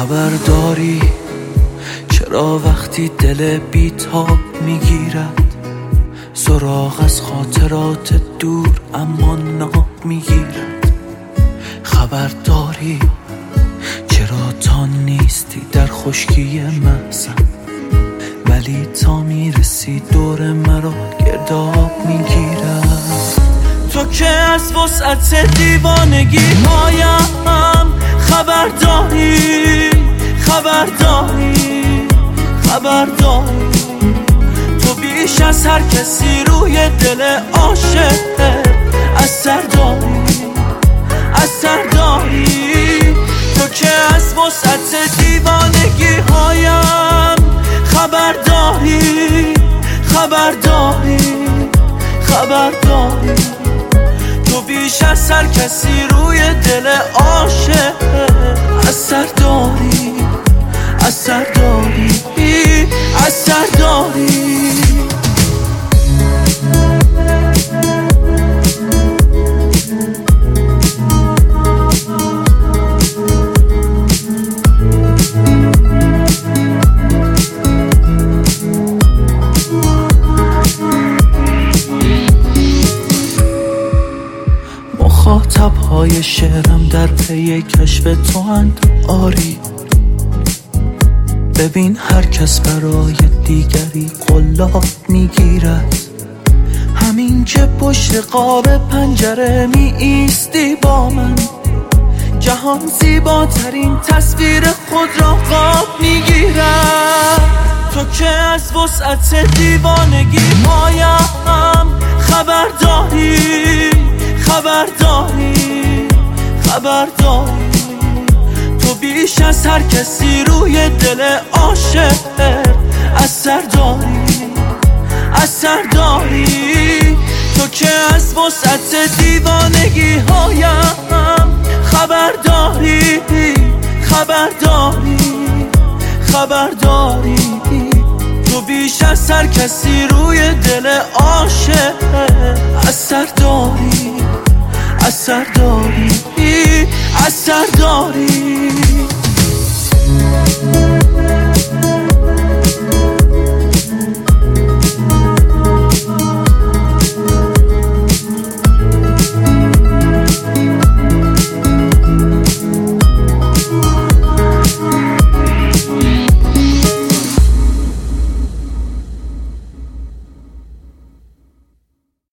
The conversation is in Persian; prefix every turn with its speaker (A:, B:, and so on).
A: خبر داری چرا وقتی دل بیتاب میگیرد سراغ از خاطرات دور اما ناب میگیرد؟ خبر داری چرا تا نیستی در خشکی محزن ولی تا میرسی دور مرا گرداب میگیرد؟ تو که از وسعت دیوانگی هایم خبر داری تو بیش از هر کسی روی دل عاشق اثر داری تو که از وسعت دیوانگی هایم خبر داری تو بیش از هر کسی روی دل عاشق اثر داری مخاطب‌های شعرم در پی کشف تو اند آری ببین هر کس برای دیگری قلاب میگیرد همین که پشت قاب پنجره می ایستی با من جهان زیباترین تصویر خود را قاب میگیرد تو که از وسعت دیوانگی هایم خبر داری تو بیش از هر کسی روی دل عاشق اثر داری تو که از وسعت دیوانگی هایم خبر داری تو بیش از هر کسی روی دل عاشق اثر داری